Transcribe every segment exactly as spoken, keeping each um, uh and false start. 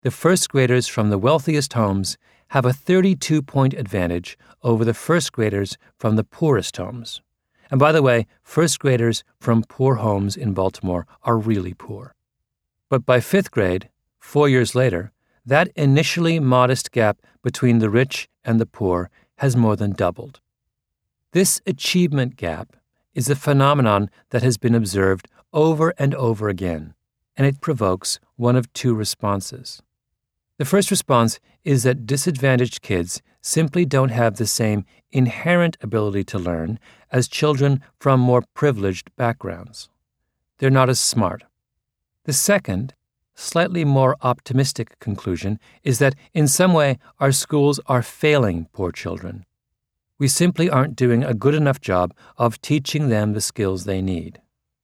the first graders from the wealthiest homes have a thirty-two point advantage over the first graders from the poorest homes. And by the way, first graders from poor homes in Baltimore are really poor. But by fifth grade, four years later, that initially modest gap between the rich and the poor has more than doubled. This achievement gap is a phenomenon that has been observed over and over again, and it provokes one of two responses. The first response is that disadvantaged kids simply don't have the same inherent ability to learn as children from more privileged backgrounds. They're not as smart. The second, slightly more optimistic conclusion is that in some way our schools are failing poor children. We simply aren't doing a good enough job of teaching them the skills they need.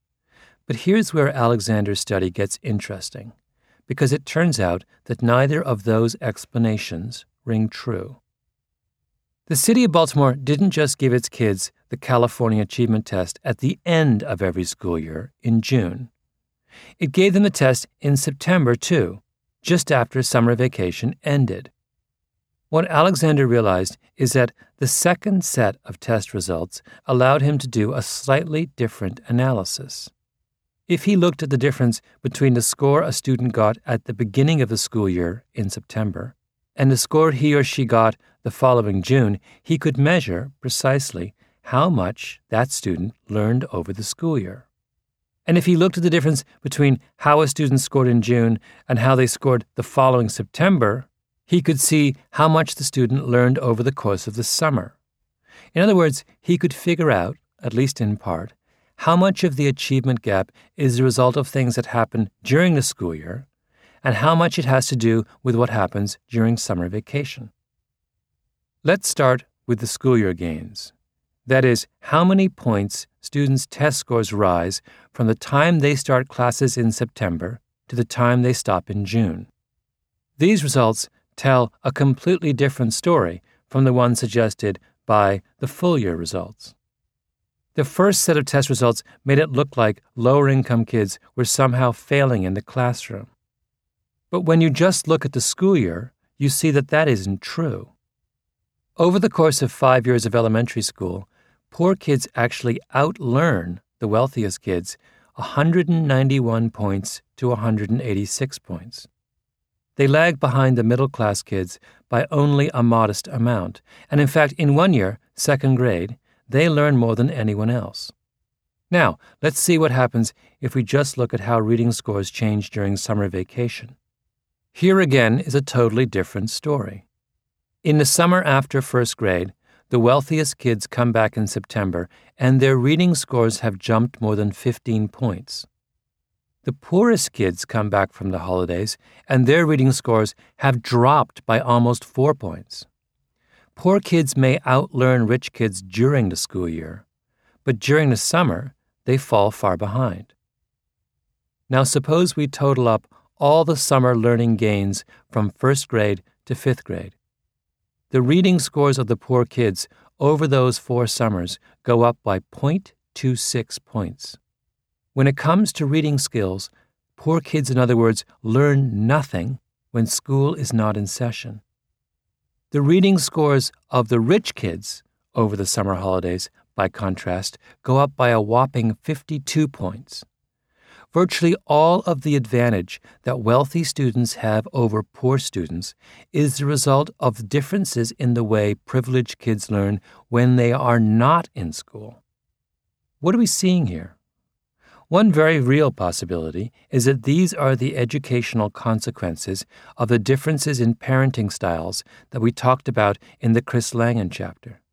But here's where Alexander's study gets interesting, because it turns out that neither of those explanations ring true. The city of Baltimore didn't just give its kids the California Achievement Test at the end of every school year in June. It gave them the test in September, too, just after summer vacation ended. What Alexander realized is that the second set of test results allowed him to do a slightly different analysis. If he looked at the difference between the score a student got at the beginning of the school year in September and the score he or she got the following June, he could measure precisely how much that student learned over the school year. And if he looked at the difference between how a student scored in June and how they scored the following September, he could see how much the student learned over the course of the summer. In other words, he could figure out, at least in part, how much of the achievement gap is the result of things that happen during the school year and how much it has to do with what happens during summer vacation. Let's start with the school year gains. That is, how many points students' test scores rise from the time they start classes in September to the time they stop in June. These results tell a completely different story from the one suggested by the full year results. The first set of test results made it look like lower-income kids were somehow failing in the classroom. But when you just look at the school year, you see that that isn't true. Over the course of five years of elementary school, poor kids actually outlearn the wealthiest kids one hundred ninety-one points to one hundred eighty-six points. They lag behind the middle-class kids by only a modest amount, and in fact, in one year, second grade, they learn more than anyone else. Now, let's see what happens if we just look at how reading scores change during summer vacation. Here again is a totally different story. In the summer after first grade, the wealthiest kids come back in September, and their reading scores have jumped more than fifteen points. The poorest kids come back from the holidays, and their reading scores have dropped by almost four points. Poor kids may outlearn rich kids during the school year, but during the summer, they fall far behind. Now suppose we total up all the summer learning gains from first grade to fifth grade. The reading scores of the poor kids over those four summers go up by zero point two six points. When it comes to reading skills, poor kids, in other words, learn nothing when school is not in session. The reading scores of the rich kids over the summer holidays, by contrast, go up by a whopping fifty-two points. Virtually all of the advantage that wealthy students have over poor students is the result of differences in the way privileged kids learn when they are not in school. What are we seeing here? One very real possibility is that these are the educational consequences of the differences in parenting styles that we talked about in the Chris Langan chapter.